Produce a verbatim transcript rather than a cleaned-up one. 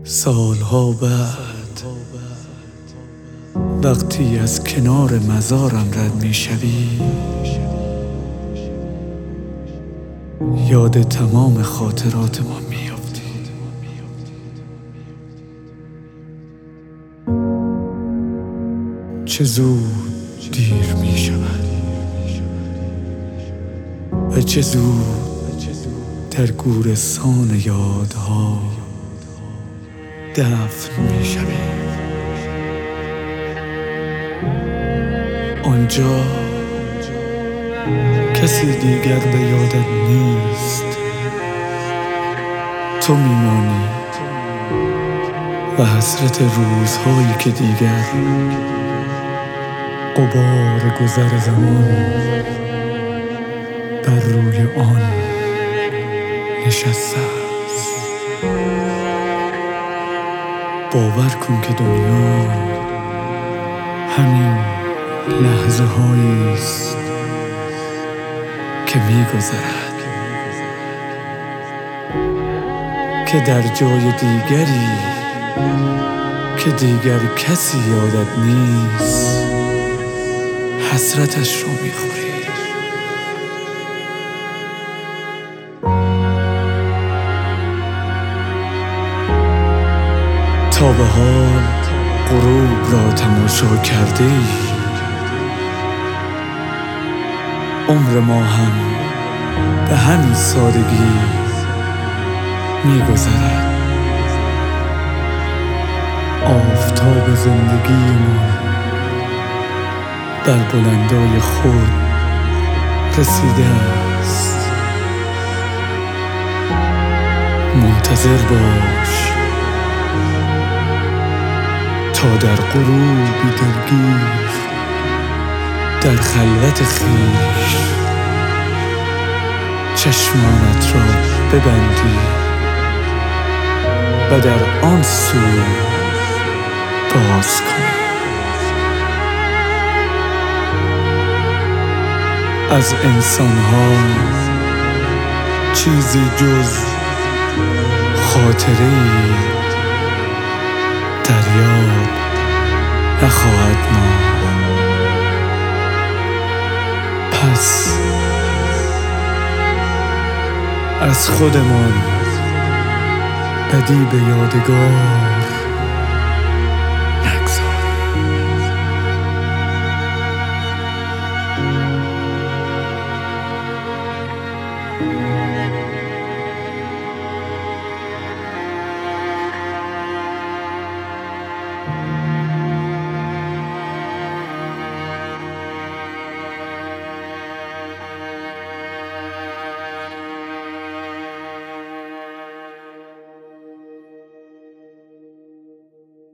سالها بعد وقتی از کنار مزارم رد می شوی، یاد تمام خاطرات ما می افتی. چه زود دیر می شود و چه زود در گورستان یادها دفن می شوی. آنجا کسی دیگر به یادت نیست، تو میمانی و حسرت روزهایی که دیگر غبار گذر زمان بر روی آن نشسته است. باور کن که دنیا همین لحظه هایی است که می‌گذرد، که در جای دیگری که دیگر کسی یادت نیست حسرتش رو می‌خوری. تا به حال غروب را تماشا کرده ای؟ عمر ما هم به همین سادگی می‌گذرد. آفتاب زندگی ما در بلندای خود رسیده است. منتظر باش تا در غروبی دلگیر در خلوت خویش چشمانت را ببندی و در آن سو باز کنی. از انسانها چیزی جز خاطره‌ای در یاد نخواهد ماند. پس از خودمان بدی به یادگار